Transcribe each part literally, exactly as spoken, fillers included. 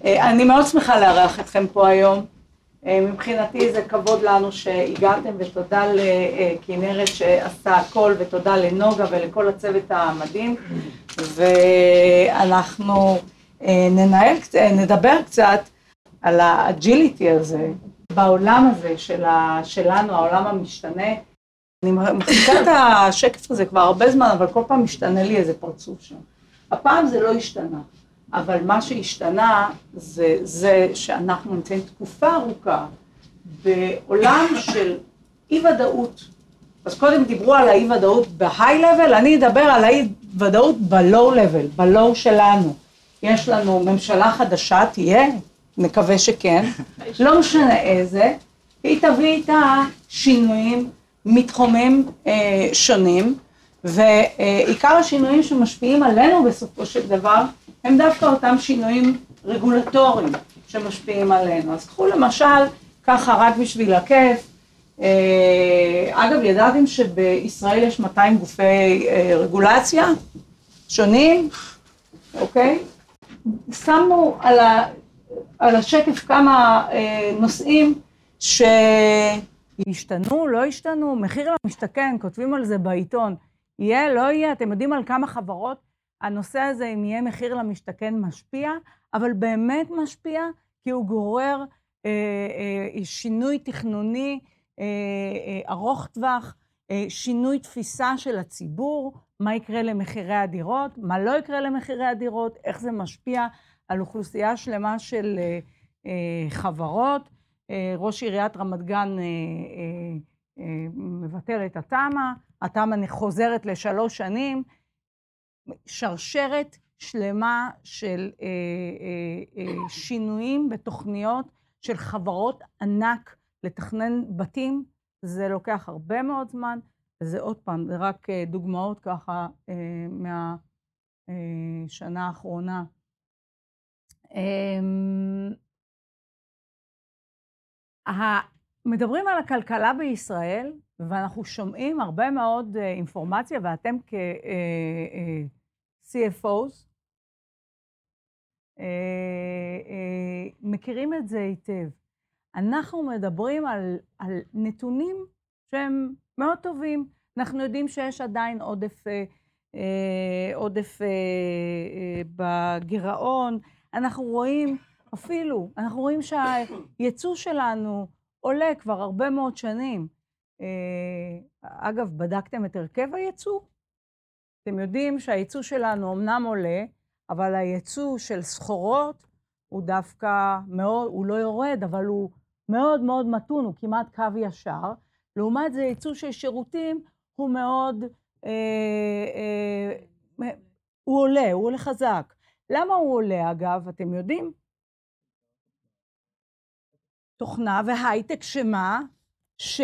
אני מאוד שמחה לארח אתכם פה היום. מבחינתי זה כבוד לנו שהגעתם, ותודה לכנרת שעשתה הכל, ותודה לנוגה ולכל הצוות המדהים. ואנחנו ננהל, נדבר קצת על האג'יליטי הזה, בעולם הזה שלנו, העולם המשתנה. אני מחזיקה את השקף הזה כבר הרבה זמן, אבל כל פעם משתנה לי איזה פרצוף שם. הפעם זה לא השתנה, אבל מה שהשתנה זה, זה שאנחנו נמצאים תקופה ארוכה בעולם של אי-ודאות. אז קודם דיברו על האי-ודאות בהיי-לבל, אני אדבר על האי-ודאות בלואו-לבל, בלואו שלנו. יש לנו ממשלה חדשה, תהיה, נקווה שכן, לא משנה איזה, היא תביא איתה שינויים מתחומים אה, שונים, ועיקר השינויים שמשפיעים עלינו בסופו של דבר, הם דווקא אותם שינויים רגולטוריים שמשפיעים עלינו. אז קחו למשל, ככה רק בשביל הכיף, אה, אגב, ידעתם שבישראל יש מאתיים גופי אה, רגולציה שונים, אוקיי? שמנו על, ה, על השקף כמה אה, נושאים ש... השתנו, לא השתנו, מחיר למשתכן, כותבים על זה בעיתון, יהיה, לא יהיה, אתם יודעים על כמה חברות הנושא הזה, אם יהיה מחיר למשתכן, משפיע, אבל באמת משפיע, כי הוא גורר אה, אה, שינוי תכנוני, אה, אה, ארוך טווח, אה, שינוי תפיסה של הציבור, מה יקרה למחירי הדירות, מה לא יקרה למחירי הדירות, איך זה משפיע על אוכלוסייה שלמה של אה, אה, חברות, ראש עיריית רמת גן מבטל את התמ"א, התמ"א חוזרת לשלוש שנים, שרשרת שלמה של שינויים בתוכניות של חברות ענק לתכנן בתים, זה לוקח הרבה מאוד זמן, וזה עוד פעם, זה רק דוגמאות ככה מהשנה האחרונה. מדברים על הכלכלה בישראל, ואנחנו שומעים הרבה מאוד אינפורמציה, ואתם כ-סי אף או'ס מכירים את זה היטב. אנחנו מדברים על, על נתונים שהם מאוד טובים. אנחנו יודעים שיש עדיין עודף, עודף בגירעון. אנחנו רואים אפילו, אנחנו רואים שהייצוא שלנו עולה כבר הרבה מאוד שנים. אגב, בדקתם את הרכב הייצוא? אתם יודעים שהייצוא שלנו אמנם עולה, אבל הייצוא של סחורות הוא דווקא מאוד, הוא לא יורד, אבל הוא מאוד מאוד מתון, הוא כמעט קו ישר. לעומת זה, ייצוא של שירותים הוא מאוד, אה, אה, הוא עולה, הוא עולה חזק. למה הוא עולה, אגב? אתם יודעים? תוכנה והייטק שמה? ש...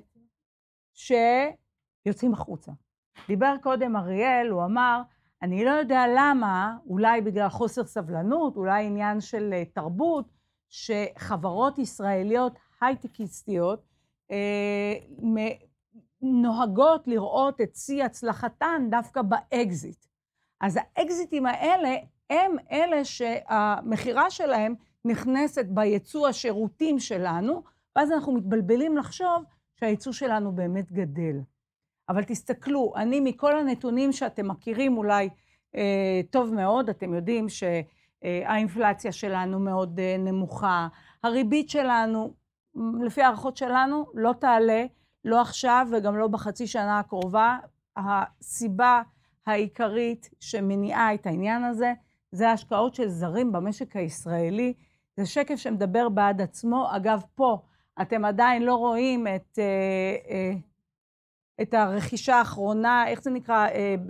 שיוצאים החוצה. דיבר קודם אריאל, הוא אמר, אני לא יודע למה, אולי בגלל חוסר סבלנות, אולי עניין של תרבות, שחברות ישראליות הייטקיסטיות אה, נוהגות לראות את שיא הצלחתן דווקא באקזיט. אז האקזיטים האלה הם אלה שהמחירה שלהם נכנסת בייצוא השירותים שלנו, ואז אנחנו מתבלבלים לחשוב שהייצוא שלנו באמת גדל. אבל תסתכלו, אני מכל הנתונים שאתם מכירים אולי אה, טוב מאוד, אתם יודעים שהאינפלציה שלנו מאוד אה, נמוכה, הריבית שלנו, לפי הערכות שלנו, לא תעלה, לא עכשיו וגם לא בחצי שנה הקרובה. הסיבה העיקרית שמניעה את העניין הזה, זה ההשקעות של זרים במשק הישראלי. זה שקף שמדבר בעד עצמו. אגב, פה אתם עדיין לא רואים את, את הרכישה האחרונה, איך זה נקרא?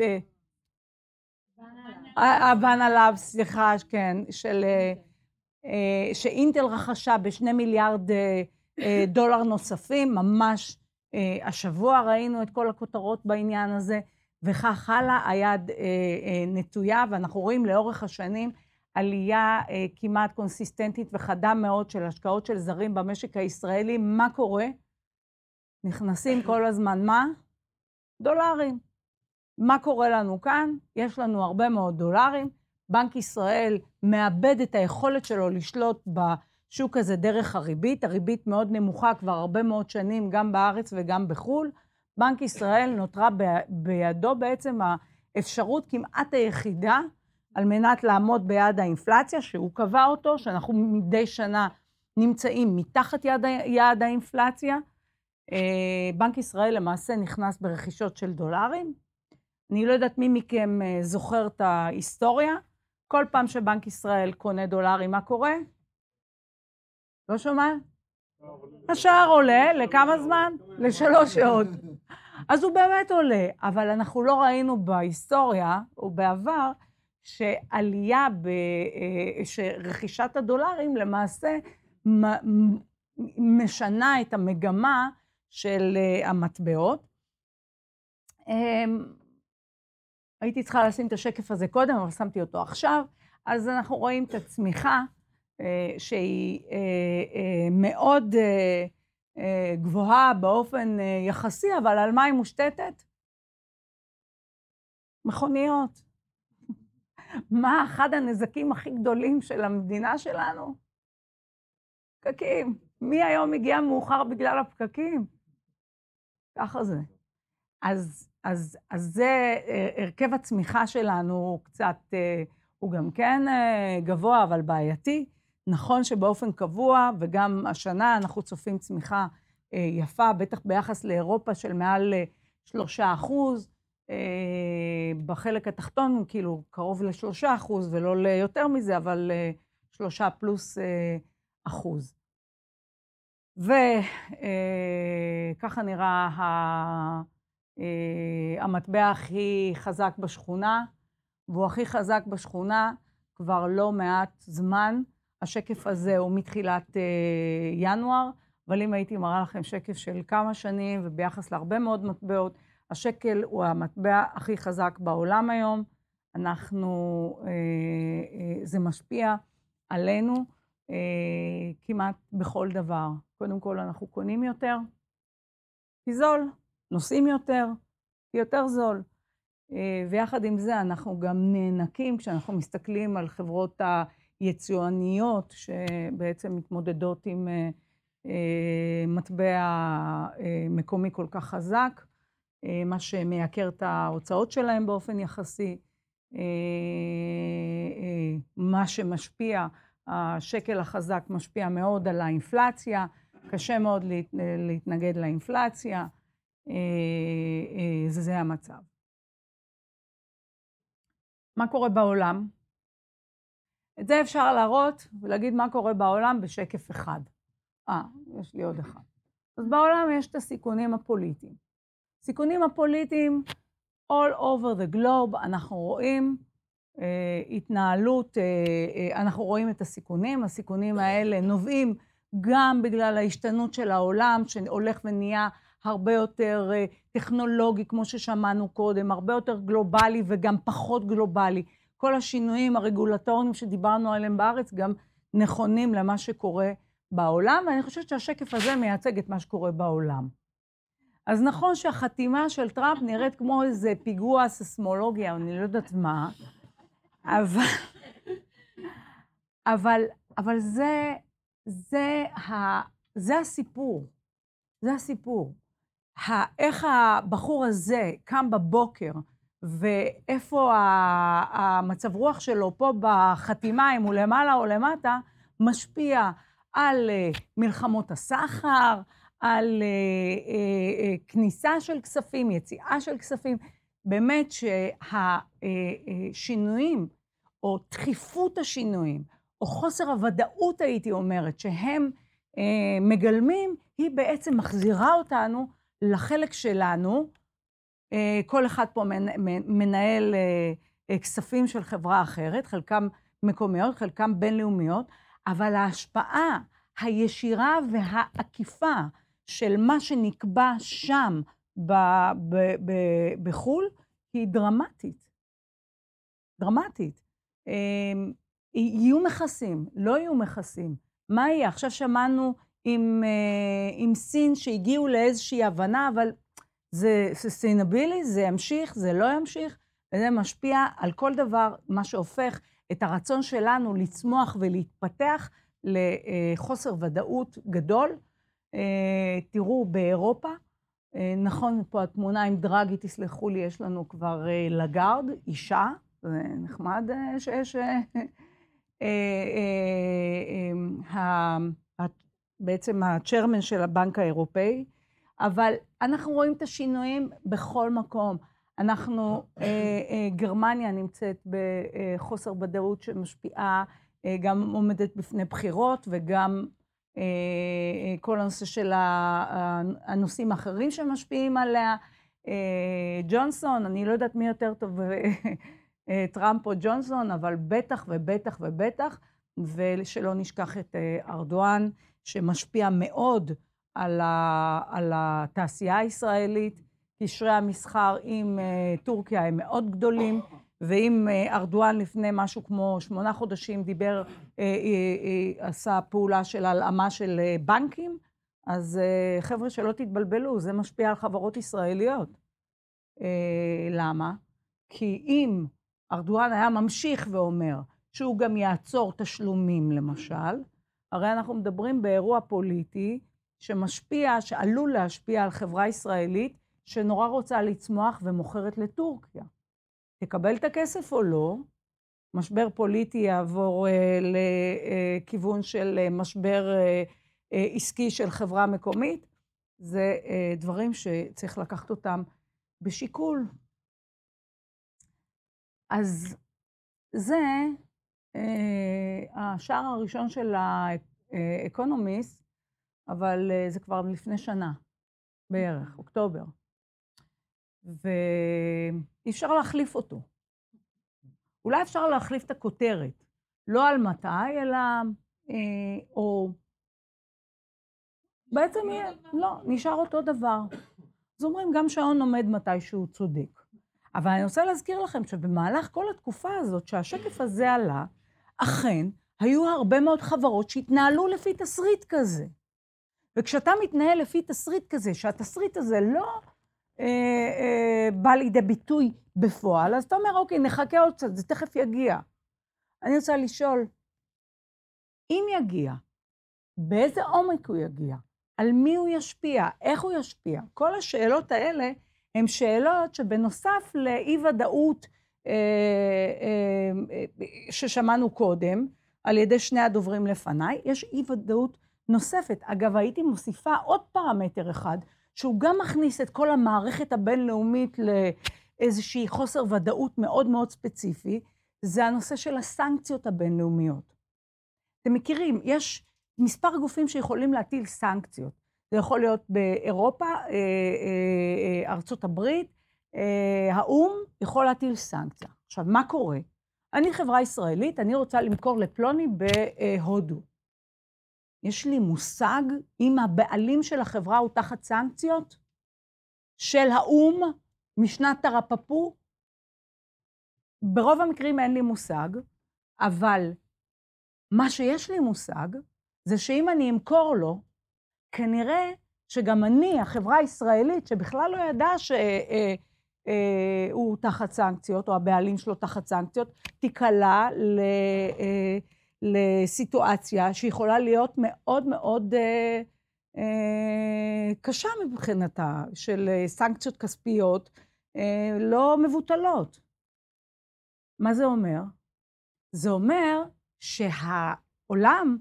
הבן עליו, סליחה, כן, של, שאינטל רכשה בשני מיליארד דולר נוספים, ממש השבוע ראינו את כל הכותרות בעניין הזה, וכך הלאה, היד נטויה, ואנחנו רואים לאורך השנים עלייה כמעט קונסיסטנטית וחדה מאוד של השקעות של זרים במשק הישראלי. מה קורה? נכנסים כל הזמן, מה? דולרים. מה קורה לנו כאן? יש לנו הרבה מאוד דולרים, בנק ישראל מאבד את היכולת שלו לשלוט בשוק הזה דרך הריבית, הריבית מאוד נמוכה כבר הרבה מאוד שנים, גם בארץ וגם בחו"ל. בנק ישראל נותרה בידו בעצם האפשרות כמעט היחידה, על מנת לעמוד ביעד האינפלציה, שהוא קבע אותו, שאנחנו מדי שנה נמצאים מתחת יעד, יעד האינפלציה. בנק ישראל למעשה נכנס ברכישות של דולרים. אני לא יודעת מי מכם זוכר את ההיסטוריה. כל פעם שבנק ישראל קונה דולרים, מה קורה? לא שומע? השער עולה, לכמה זמן? לשלוש שעות. אז הוא באמת עולה, אבל אנחנו לא ראינו בהיסטוריה, או בעבר, שעלייה ברכישת הדולרים למעשה משנה את המגמה של המטבעות. הייתי צריכה לשים את השקף הזה קודם, אבל שמתי אותו עכשיו. אז אנחנו רואים את הצמיחה שהיא מאוד גבוהה באופן יחסי, אבל על מה היא מושתתת? מכוניות. מה אחד הנזקים הכי גדולים של המדינה שלנו? פקקים. מי היום הגיע מאוחר בגלל הפקקים? ככה זה. אז, אז, אז זה הרכב הצמיחה שלנו קצת, הוא גם כן גבוה, אבל בעייתי. נכון שבאופן קבוע, וגם השנה אנחנו צופים צמיחה יפה, בטח ביחס לאירופה של מעל שלושה אחוז, בחלק התחתון, כאילו, קרוב לשלושה אחוז, ולא ליותר מזה, אבל שלושה פלוס אחוז. וככה נראה המטבע הכי חזק בשכונה, והוא הכי חזק בשכונה כבר לא מעט זמן. השקף הזה הוא מתחילת ינואר, אבל אם הייתי מראה לכם שקף של כמה שנים, וביחס להרבה מאוד מטבעות, השקל הוא המטבע הכי חזק בעולם היום. אנחנו, זה משפיע עלינו כמעט בכל דבר. קודם כל אנחנו קונים יותר, כי זול, נוסעים יותר, כי יותר זול. ויחד עם זה אנחנו גם נאנקים כשאנחנו מסתכלים על חברות היצואניות שבעצם מתמודדות עם מטבע מקומי כל כך חזק, מה שמייקר את ההוצאות שלהם באופן יחסי, מה שמשפיע, השקל החזק משפיע מאוד על האינפלציה, קשה מאוד להתנגד לאינפלציה, זה, זה המצב. מה קורה בעולם? את זה אפשר להראות ולהגיד מה קורה בעולם בשקף אחד. אה, יש לי עוד אחד. אז בעולם יש את הסיכונים הפוליטיים. סיכונים הפוליטיים, all over the globe, אנחנו רואים אה, התנהלות, אה, אה, אנחנו רואים את הסיכונים, הסיכונים האלה נובעים גם בגלל ההשתנות של העולם, שהולך ונהיה הרבה יותר אה, טכנולוגי, כמו ששמענו קודם, הרבה יותר גלובלי וגם פחות גלובלי. כל השינויים הרגולטוריים שדיברנו עליהם בארץ גם נכונים למה שקורה בעולם, ואני חושבת שהשקף הזה מייצג את מה שקורה בעולם. אז נכון שהחתימה של טראמפ נראית כמו איזה פיגוע ססמולוגיה, אני לא יודעת מה, אבל, אבל, אבל זה, זה, ה, זה הסיפור, זה הסיפור. איך הבחור הזה קם בבוקר, ואיפה המצב רוח שלו פה בחתימה, אם הוא למעלה או למטה, משפיע על מלחמות הסחר, על כניסה של כספים, יציאה של כספים. באמת שהשינויים, או דחיפות השינויים, או חוסר הוודאות, הייתי אומרת, שהם מגלמים, היא בעצם מחזירה אותנו לחלק שלנו. כל אחד פה מנהל כספים של חברה אחרת, חלקם מקומיות, חלקם בינלאומיות, אבל ההשפעה הישירה והעקיפה של מה שנקבע שם בחו"ל היא דרמטית. דרמטית. יהיו מכסים, לא יהיו מכסים. מה יהיה? עכשיו שמענו עם, עם סין שהגיעו לאיזושהי הבנה, אבל זה sustainability, זה ימשיך, זה לא ימשיך, וזה משפיע על כל דבר, מה שהופך את הרצון שלנו לצמוח ולהתפתח לחוסר ודאות גדול. תראו, באירופה, נכון, פה התמונה עם דרגי, תסלחו לי, יש לנו כבר לגארד, אישה, זה נחמד שיש... בעצם הצ'רמן של הבנק האירופאי, אבל אנחנו רואים את השינויים בכל מקום. אנחנו, גרמניה נמצאת בחוסר ודאות שמשפיעה, גם עומדת בפני בחירות, וגם כל הנושא של הנושאים האחרים שמשפיעים עליה. ג'ונסון, אני לא יודעת מי יותר טוב, טראמפ או ג'ונסון, אבל בטח ובטח ובטח, ושלא נשכח את ארדואן, שמשפיע מאוד על, ה, על התעשייה הישראלית. קשרי המסחר עם טורקיה הם מאוד גדולים, ואם ארדואן לפני משהו כמו שמונה חודשים דיבר, עשה פעולה של הלאמה של בנקים, אז חבר'ה שלא תתבלבלו, זה משפיע על חברות ישראליות. למה? כי אם ארדואן היה ממשיך ואומר שהוא גם יעצור תשלומים למשל, הרי אנחנו מדברים באירוע פוליטי שמשפיע, שעלול להשפיע על חברה ישראלית שנורא רוצה לצמוח ומוכרת לטורקיה. תקבל את הכסף או לא, משבר פוליטי יעבור אה, לכיוון של אה, משבר אה, אה, עסקי של חברה מקומית, זה אה, דברים שצריך לקחת אותם בשיקול. אז זה אה, השער הראשון של האקונומיסט, אבל אה, זה כבר לפני שנה, בערך, אוקטובר. ואי אפשר להחליף אותו. אולי אפשר להחליף את הכותרת, לא על מתי, אלא, אה, או בעצם יהיה, לא, נשאר אותו דבר. אז אומרים, גם שעון עומד מתי שהוא צודק. אבל אני רוצה להזכיר לכם שבמהלך כל התקופה הזאת, שהשקף הזה עלה, אכן, היו הרבה מאוד חברות שהתנהלו לפי תסריט כזה. וכשאתה מתנהל לפי תסריט כזה, שהתסריט הזה לא אה, אה, בא לידי ביטוי בפועל, אז אתה אומר, אוקיי, נחכה עוד קצת, זה תכף יגיע. אני רוצה לשאול, אם יגיע, באיזה עומק הוא יגיע? על מי הוא ישפיע? איך הוא ישפיע? כל השאלות האלה הן שאלות שבנוסף לאי-ודאות אה, אה, ששמענו קודם, על ידי שני הדוברים לפניי, יש אי-ודאות נוספת. אגב, הייתי מוסיפה עוד פרמטר אחד, שהוא גם מכניס את כל המערכת הבינלאומית לאיזושהי חוסר ודאות מאוד מאוד ספציפי, זה הנושא של הסנקציות הבינלאומיות. אתם מכירים, יש מספר גופים שיכולים להטיל סנקציות. זה יכול להיות באירופה, ארצות הברית, האום יכול להטיל סנקציה. עכשיו, מה קורה? אני חברה ישראלית, אני רוצה למכור לפלוני בהודו. יש לי מושג אם הבעלים של החברה הוא תחת סנקציות של האום משנת תרפפו? ברוב המקרים אין לי מושג, אבל מה שיש לי מושג זה שאם אני אמכור לו, כנראה שגם אני, החברה הישראלית, שבכלל לא ידעה שהוא תחת סנקציות, או הבעלים שלו תחת סנקציות, תיקלה לסיטואציה שיכולה להיות מאוד מאוד קשה מבחינתה, של סנקציות כספיות לא מבוטלות. מה זה אומר? זה אומר שהעולם,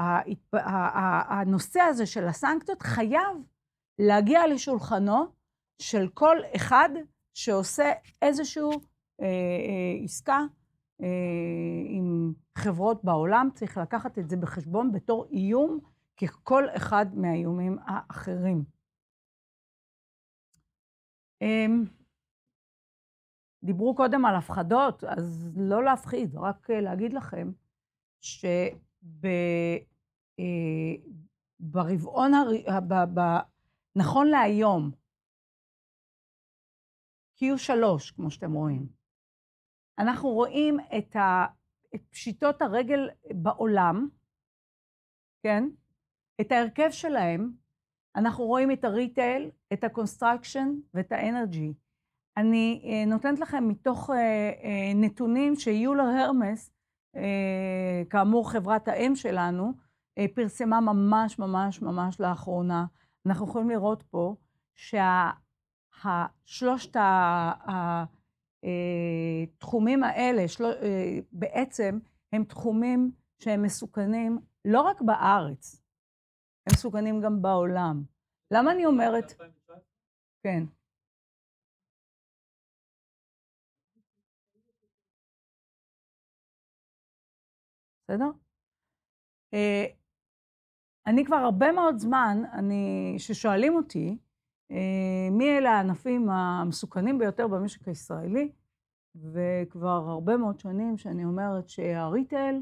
הנושא הזה של הסנקציות חייב להגיע לשולחנו של כל אחד שעושה איזשהו עסקה עם חברות בעולם, צריך לקחת את זה בחשבון בתור איום ככל אחד מהאיומים האחרים. דיברו קודם על הפחדות, אז לא להפחיד, רק להגיד לכם שברבעון, נכון להיום, קיו שלוש, כמו שאתם רואים, אנחנו רואים את פשיטות הרגל בעולם, כן? את ההרכב שלהם, אנחנו רואים את הריטייל, את הקונסטרקשן ואת האנרגי. אני נותנת לכם מתוך נתונים שיולר הרמס כאמור חברת האם שלנו, פרסמה ממש ממש ממש לאחרונה. אנחנו יכולים לראות פה שהשלושת התחומים האלה בעצם הם תחומים שהם מסוכנים לא רק בארץ, הם מסוכנים גם בעולם. למה אני אומרת? כן. בסדר? אני כבר הרבה מאוד זמן, אני, ששואלים אותי, מי אלה הענפים המסוכנים ביותר במשק הישראלי, וכבר הרבה מאוד שנים שאני אומרת שהריטייל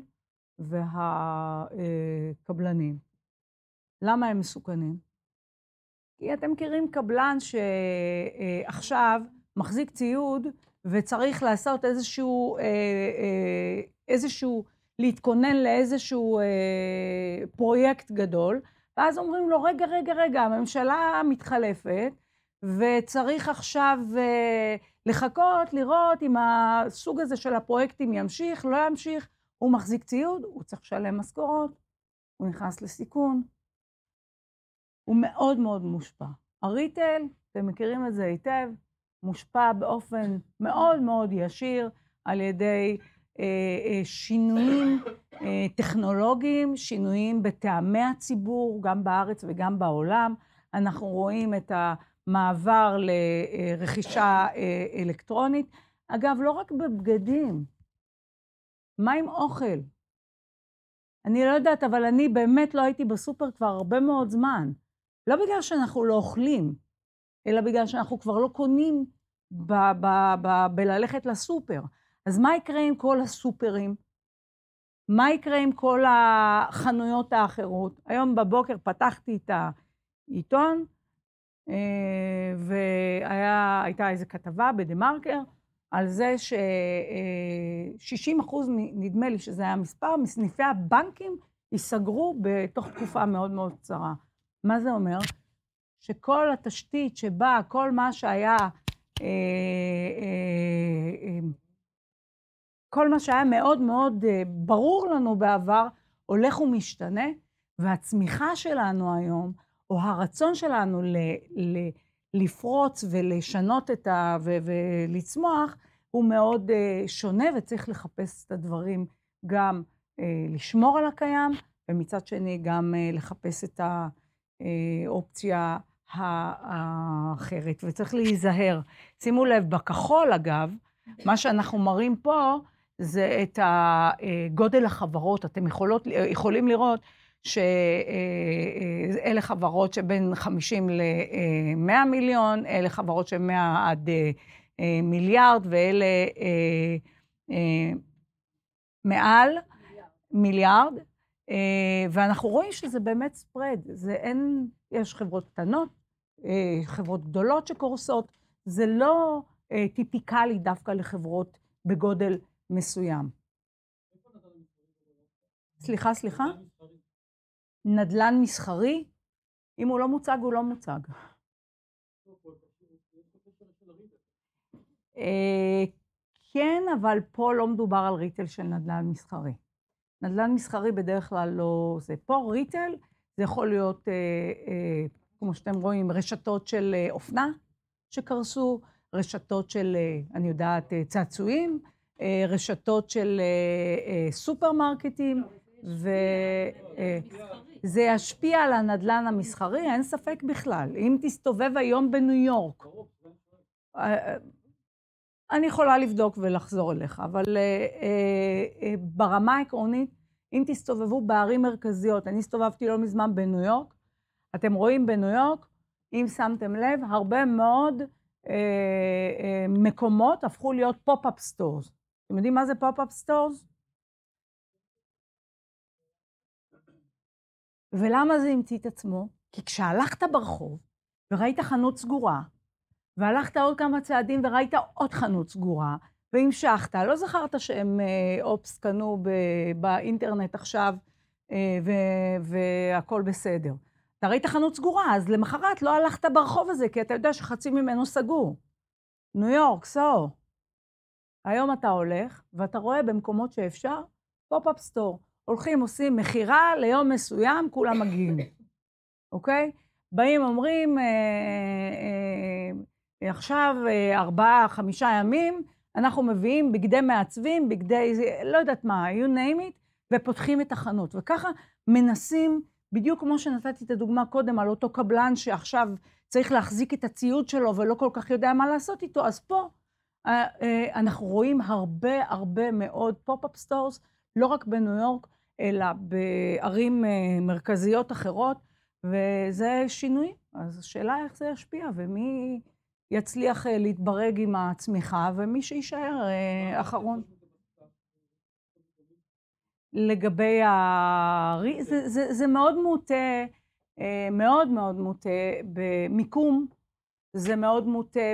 והקבלנים. למה הם מסוכנים? כי אתם מכירים קבלן שעכשיו מחזיק ציוד וצריך לעשות איזשהו, איזשהו, להתכונן לאיזשהו פרויקט גדול, ואז אומרים לו, רגע, רגע, רגע, הממשלה מתחלפת, וצריך עכשיו לחכות, לראות אם הסוג הזה של הפרויקטים ימשיך, לא ימשיך, הוא מחזיק ציוד, הוא צריך לשלם משכורות, הוא נכנס לסיכון, הוא מאוד מאוד מושפע. הריטייל, אתם מכירים את זה היטב, מושפע באופן מאוד מאוד ישיר על ידי אה, שינויים אה, טכנולוגיים, שינויים בטעמי הציבור, גם בארץ וגם בעולם. אנחנו רואים את המעבר לרכישה אה, אלקטרונית. אגב, לא רק בבגדים, מה עם אוכל? אני לא יודעת, אבל אני באמת לא הייתי בסופר כבר הרבה מאוד זמן. לא בגלל שאנחנו לא אוכלים, אלא בגלל שאנחנו כבר לא קונים ב- ב- ב- בללכת לסופר. אז מה יקרה עם כל הסופרים? מה יקרה עם כל החנויות האחרות? היום בבוקר פתחתי את העיתון, והייתה איזו כתבה בדה-מרקר, על זה ש-שישים אחוז, נדמה לי שזה היה המספר, מסניפי הבנקים ייסגרו בתוך תקופה מאוד מאוד קצרה. מה זה אומר? שכל התשתית שבה, כל מה שהיה, כל מה שהיה מאוד מאוד ברור לנו בעבר, הולך ומשתנה, והצמיחה שלנו היום, או הרצון שלנו ל, ל, לפרוץ ולשנות את ה... ו, ולצמוח, הוא מאוד שונה, וצריך לחפש את הדברים, גם לשמור על הקיים, ומצד שני גם לחפש את האופציה האחרת, וצריך להיזהר. שימו לב, בכחול אגב, מה שאנחנו מראים פה, זה את גודל החברות. אתם יכולות, יכולים לראות שאלה חברות שבין חמישים למאה מיליון, אלה חברות שמאה עד מיליארד, ואלה מעל מיליארד, ואנחנו רואים שזה באמת ספרד. זה אין, יש חברות קטנות, חברות גדולות שקורסות, זה לא טיפיקלי דווקא לחברות בגודל מסוים. סליחה, סליחה? נדל"ן מסחרי? אם הוא לא מוצג, הוא לא מוצג. כן, אבל פה לא מדובר על ריטל של נדל"ן מסחרי. נדל"ן מסחרי בדרך כלל לא זה. פה ריטל זה יכול להיות, כמו שאתם רואים, רשתות של אופנה שקרסו, רשתות של, אני יודעת, צעצועים, רשתות של סופרמרקטים, וזה ישפיע על הנדל"ן המסחרי, אין ספק בכלל. אם תסתובב היום בניו יורק, אני יכולה לבדוק ולחזור אליך, אבל ברמה העקרונית, אם תסתובבו בערים מרכזיות, אני הסתובבתי לא מזמן בניו יורק, אתם רואים בניו יורק, אם שמתם לב, הרבה מאוד מקומות הפכו להיות פופ-אפ סטורס. אתם יודעים מה זה פופ-אפ סטורס? ולמה זה המציא את עצמו? כי כשהלכת ברחוב וראית חנות סגורה, והלכת עוד כמה צעדים וראית עוד חנות סגורה, והמשכת, לא זכרת שהם אופס קנו באינטרנט עכשיו, והכל בסדר. אתה ראית חנות סגורה, אז למחרת לא הלכת ברחוב הזה, כי אתה יודע שחצי ממנו סגור. ניו יורק, סו. היום אתה הולך, ואתה רואה במקומות שאפשר, פופ-אפ סטור. הולכים, עושים מחירה ליום מסוים, כולם מגיעים, אוקיי? באים, אומרים, אה, אה, עכשיו אה, ארבעה, חמישה ימים, אנחנו מביאים בגדי מעצבים, בגדי, לא יודעת מה, you name it, ופותחים את החנות. וככה מנסים, בדיוק כמו שנתתי את הדוגמה קודם, על אותו קבלן שעכשיו צריך להחזיק את הציוד שלו ולא כל כך יודע מה לעשות איתו, אז פה אה, אה, אנחנו רואים הרבה הרבה מאוד פופ-אפ סטורס, לא רק בניו יורק, אלא בערים אה, מרכזיות אחרות, וזה שינוי. אז השאלה איך זה ישפיע, ומי יצליח אה, להתברג עם הצמיחה, ומי שישאר אה, אחרון. לגבי ה... זה, זה, זה מאוד מוטה, אה, מאוד מאוד מוטה במיקום, זה מאוד מוטה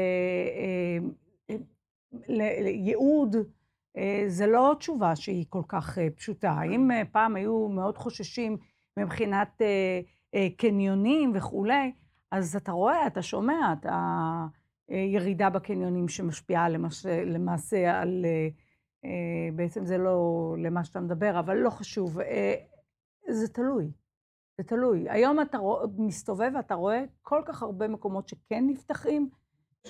בייעוד, זה לא תשובה שהיא כל כך פשוטה. אם פעם היו מאוד חוששים מבחינת קניונים וכולי, אז אתה רואה, אתה שומע את הירידה בקניונים שמשפיעה למעשה על, בעצם זה לא למה שאתה מדבר, אבל לא חשוב, זה תלוי. זה תלוי. היום אתה רוא, מסתובב ואתה רואה כל כך הרבה מקומות שכן נפתחים, ש...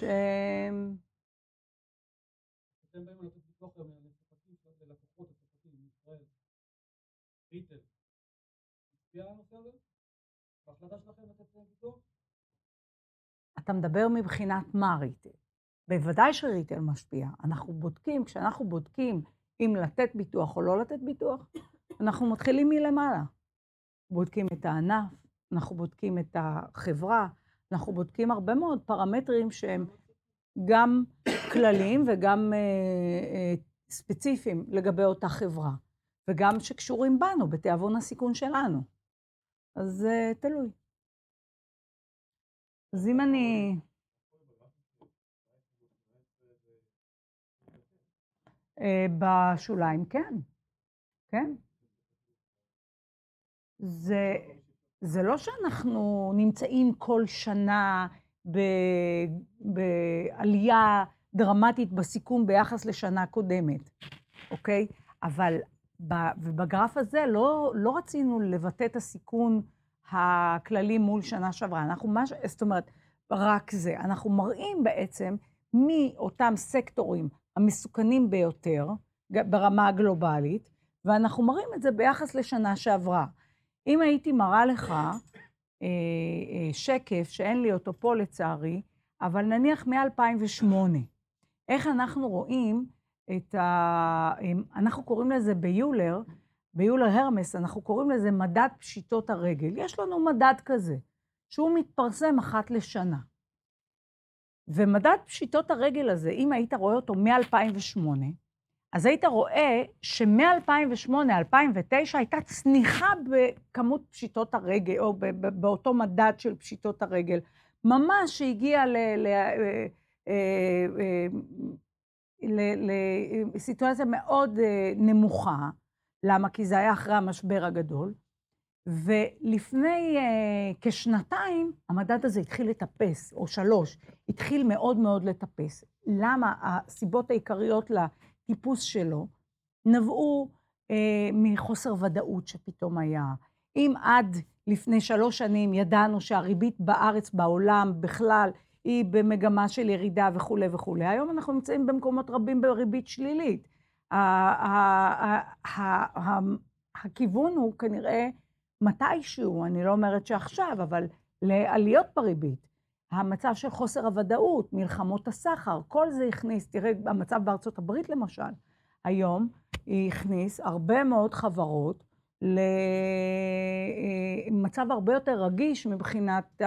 אתם באים לתת ביטוח לספקים, ללקוחות, לספקים מישראל, ריטל. משפיע על הנושא הזה? בהחלטה שלכם לתת ביטוח? אתה מדבר מבחינת מה ריטל. בוודאי שריטל משפיע. אנחנו בודקים, כשאנחנו בודקים אם לתת ביטוח או לא לתת ביטוח, אנחנו מתחילים מלמעלה. בודקים את הענף, אנחנו בודקים את החברה, אנחנו בודקים הרבה מאוד פרמטרים שהם גם כלליים וגם אה, אה, ספציפיים לגבי אותה חברה, וגם שקשורים בנו, בתיאבון הסיכון שלנו. אז זה uh, תלוי. אז אם אני... אה, בשוליים, כן. כן. זה, זה לא שאנחנו נמצאים כל שנה ב, בעלייה דרמטית בסיכון ביחס לשנה קודמת, אוקיי? אבל ב, ובגרף הזה לא, לא רצינו לבטא את הסיכון הכללי מול שנה שעברה. אנחנו מש... זאת אומרת, רק זה. אנחנו מראים בעצם מי אותם סקטורים המסוכנים ביותר ברמה הגלובלית, ואנחנו מראים את זה ביחס לשנה שעברה. אם הייתי מראה לך אה, אה, שקף, שאין לי אותו פה לצערי, אבל נניח מ-אלפיים ושמונה, איך אנחנו רואים את ה... אנחנו קוראים לזה ביולר, ביולר הרמס, אנחנו קוראים לזה מדד פשיטות הרגל. יש לנו מדד כזה, שהוא מתפרסם אחת לשנה. ומדד פשיטות הרגל הזה, אם היית רואה אותו מ-אלפיים ושמונה, אז היית רואה שמ-אלפיים ושמונה עד אלפיים ותשע הייתה צניחה בכמות פשיטות הרגל, או באותו מדד של פשיטות הרגל, ממש שהגיעה לסיטואציה מאוד נמוכה. למה? כי זה היה אחרי המשבר הגדול, ולפני כשנתיים המדד הזה התחיל לטפס, או שלוש, התחיל מאוד מאוד לטפס. למה? הסיבות העיקריות לה, טיפוס שלו, נבעו אה, מחוסר ודאות שפתאום היה. אם עד לפני שלוש שנים ידענו שהריבית בארץ, בעולם, בכלל, היא במגמה של ירידה וכו' וכו', היום אנחנו נמצאים במקומות רבים בריבית שלילית. הכיוון הוא כנראה מתישהו, אני לא אומרת שעכשיו, אבל לעליות בריבית. המצב של חוסר הוודאות, מלחמות הסחר, כל זה הכניס, תראה, המצב בארצות הברית למשל, היום היא הכניס הרבה מאוד חברות למצב הרבה יותר רגיש מבחינת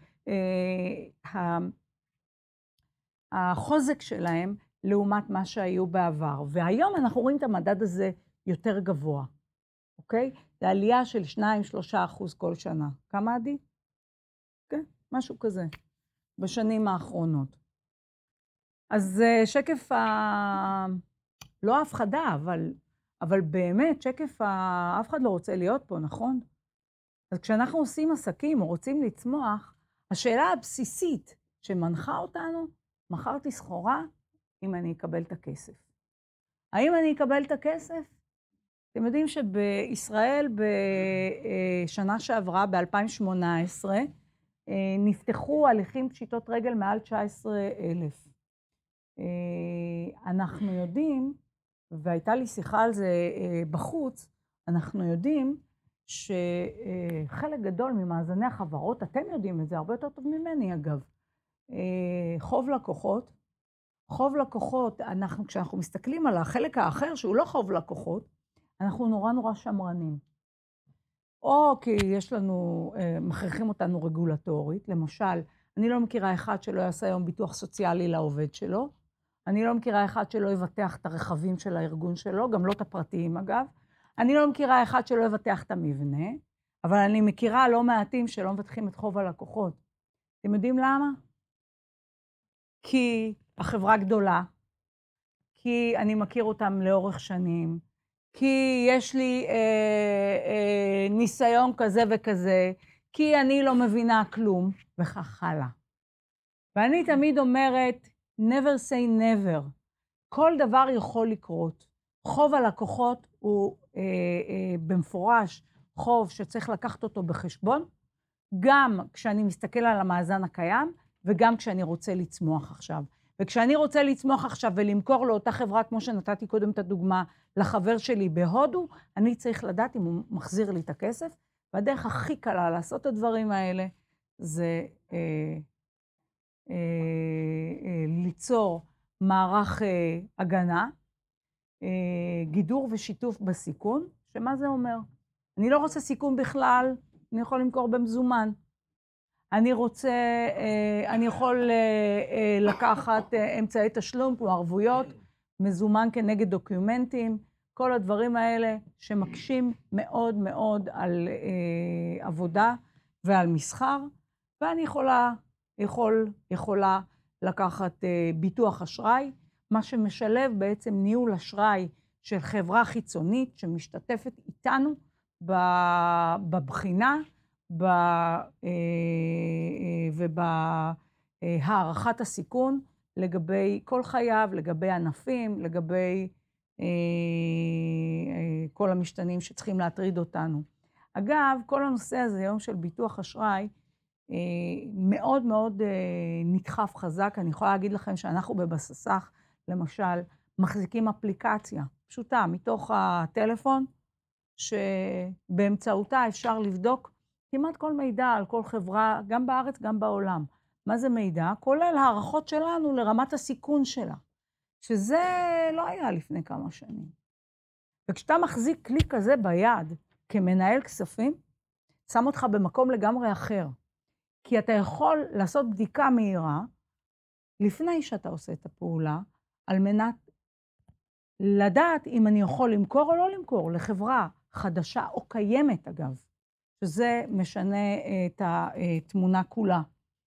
החוזק שלהם לעומת מה שהיו בעבר. והיום אנחנו רואים את המדד הזה יותר גבוה, אוקיי? זה עלייה של שניים שלושה אחוז כל שנה. כמה עדי? כן, משהו כזה. בשנים האחרונות. אז שקף ה... לא ההפחדה, אבל, אבל באמת שקף ה... אף אחד לא רוצה להיות פה, נכון? אז כשאנחנו עושים עסקים או רוצים לצמוח, השאלה הבסיסית שמנחה אותנו, מכרתי סחורה אם אני אקבל את הכסף. האם אני אקבל את הכסף? אתם יודעים שבישראל בשנה שעברה, ב-אלפיים שמונה עשרה, נפתחו הליכים פשיטות רגל מעל תשע עשרה אלף. אנחנו יודעים, והייתה לי שיחה על זה בחוץ, אנחנו יודעים שחלק גדול ממאזני החברות, אתם יודעים את זה הרבה יותר טוב ממני אגב, חוב לקוחות, חוב לקוחות, אנחנו, כשאנחנו מסתכלים על החלק האחר שהוא לא חוב לקוחות, אנחנו נורא נורא שמרנים. או כי יש לנו, מכריחים אותנו רגולטורית, למשל, אני לא מכירה אחד שלא יעשה היום ביטוח סוציאלי לעובד שלו, אני לא מכירה אחד שלא יבטח את הרכבים של הארגון שלו, גם לא את הפרטיים אגב, אני לא מכירה אחד שלא יבטח את המבנה, אבל אני מכירה לא מעטים שלא מבטחים את חוב הלקוחות. אתם יודעים למה? כי החברה גדולה, כי אני מכיר אותם לאורך שנים, כי יש לי אה, אה, ניסיון כזה וכזה, כי אני לא מבינה כלום, וכך הלאה. ואני תמיד אומרת, never say never. כל דבר יכול לקרות. חוב הלקוחות הוא אה, אה, במפורש חוב שצריך לקחת אותו בחשבון, גם כשאני מסתכל על המאזן הקיים, וגם כשאני רוצה לצמוח עכשיו. וכשאני רוצה לצמוח עכשיו ולמכור לאותה חברה, כמו שנתתי קודם את הדוגמה, לחבר שלי בהודו, אני צריך לדעת אם הוא מחזיר לי את הכסף, והדרך הכי קלה לעשות את הדברים האלה, זה אה, אה, אה, ליצור מערך אה, הגנה, אה, גידור ושיתוף בסיכון, שמה זה אומר? אני לא רוצה סיכון בכלל, אני יכול למכור במזומן. אני רוצה, אני יכול לקחת אמצעי תשלום כמו ערבויות, מזומן כנגד דוקומנטים, כל הדברים האלה שמקשים מאוד מאוד על עבודה ועל מסחר, ואני יכולה, יכול, יכולה לקחת ביטוח אשראי, מה שמשלב בעצם ניהול אשראי של חברה חיצונית שמשתתפת איתנו בבחינה, ובהערכת הסיכון לגבי כל חייו, לגבי ענפים, לגבי כל המשתנים שצריכים להטריד אותנו. אגב, כל הנושא הזה היום של ביטוח אשראי מאוד מאוד נדחף חזק. אני יכולה להגיד לכם שאנחנו בבססך, למשל, מחזיקים אפליקציה פשוטה מתוך הטלפון, שבאמצעותה אפשר לבדוק כמעט כל מידע על כל חברה, גם בארץ, גם בעולם. מה זה מידע? כולל הערכות שלנו לרמת הסיכון שלה, שזה לא היה לפני כמה שנים. וכשאתה מחזיק כלי כזה ביד, כמנהל כספים, שם אותך במקום לגמרי אחר. כי אתה יכול לעשות בדיקה מהירה, לפני שאתה עושה את הפעולה, על מנת לדעת אם אני יכול למכור או לא למכור לחברה חדשה או קיימת אגב, שזה משנה את התמונה כולה.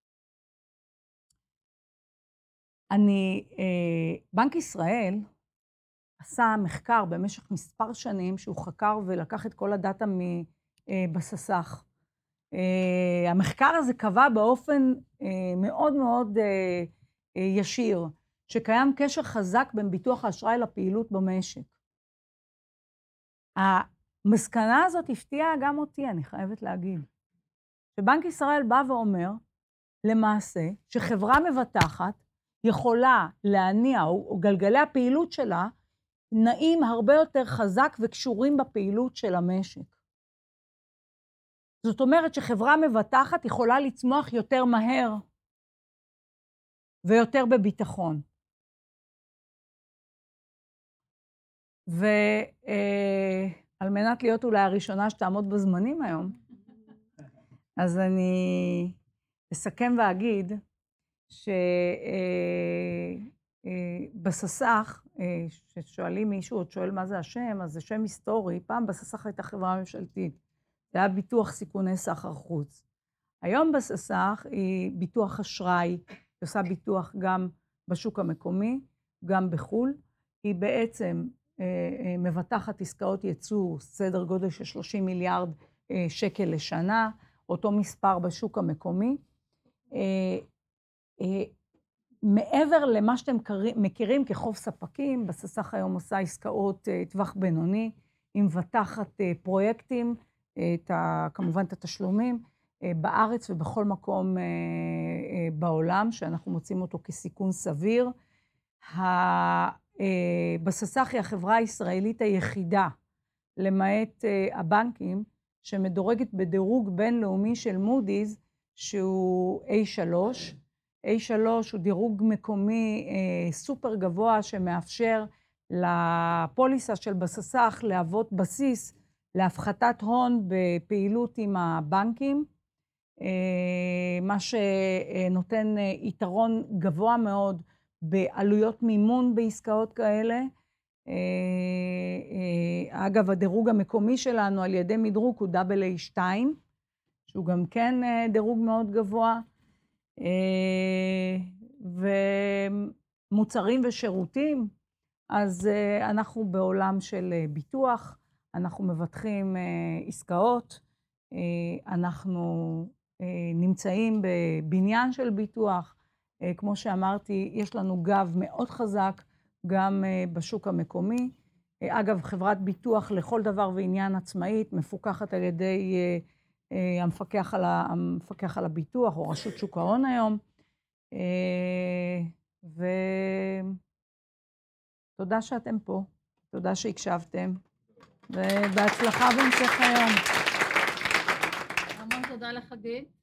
אני, בנק ישראל עשה מחקר במשך מספר שנים, שהוא חקר ולקח את כל הדאטה מבססך. המחקר הזה קבע באופן מאוד מאוד ישיר, שקיים קשר חזק בין ביטוח האשראי לפעילות במשק. המסקנה הזאת הפתיעה גם אותי, אני חייבת להגיד. שבנק ישראל בא ואומר, למעשה, שחברה מבטחת יכולה להניע, או גלגלי הפעילות שלה, נעים הרבה יותר חזק וקשורים בפעילות של המשק. זאת אומרת שחברה מבטחת יכולה לצמוח יותר מהר, ויותר בביטחון. ועל מנת להיות אולי הראשונה שתעמוד בזמנים היום, אז אני אסכם ואגיד שבססך, ששואלים מישהו עוד שואל מה זה השם, אז זה שם היסטורי, פעם בססך הייתה חברה ממשלתית, זה היה ביטוח סיכוני סחר חוץ. היום בססך היא ביטוח אשראי, היא עושה ביטוח גם בשוק המקומי, גם בחול, היא בעצם מבטחת עסקאות ייצור, סדר גודל של שלושים מיליארד שקל לשנה, אותו מספר בשוק המקומי. מעבר למה שאתם מכירים כחוב ספקים, בססך היום עושה עסקאות טווח בינוני, היא מבטחת פרויקטים, את ה, כמובן את התשלומים, בארץ ובכל מקום בעולם, שאנחנו מוצאים אותו כסיכון סביר. בסס"ח היא החברה הישראלית היחידה, למעט הבנקים, שמדורגת בדירוג בינלאומי של מודי'ס, שהוא איי שלוש. איי שלוש הוא דירוג מקומי סופר גבוה, שמאפשר לפוליסה של בסס"ח להוות בסיס להפחתת הון בפעילות עם הבנקים, מה שנותן יתרון גבוה מאוד בעלויות מימון בעסקאות כאלה. אגב, הדירוג המקומי שלנו על ידי מדרוג הוא דאבל איי שתיים, שהוא גם כן דירוג מאוד גבוה, ומוצרים ושירותים, אז אנחנו בעולם של ביטוח, אנחנו מבטחים עסקאות, אנחנו נמצאים בבניין של ביטוח, כמו שאמרתי, יש לנו גב מאוד חזק, גם בשוק המקומי. אגב, חברת ביטוח לכל דבר ועניין עצמאית, מפוקחת על ידי המפקח על, המפקח על הביטוח, או רשות שוק ההון היום. ותודה שאתם פה, תודה שהקשבתם, ובהצלחה בהמשך היום. המון תודה לך, חגית.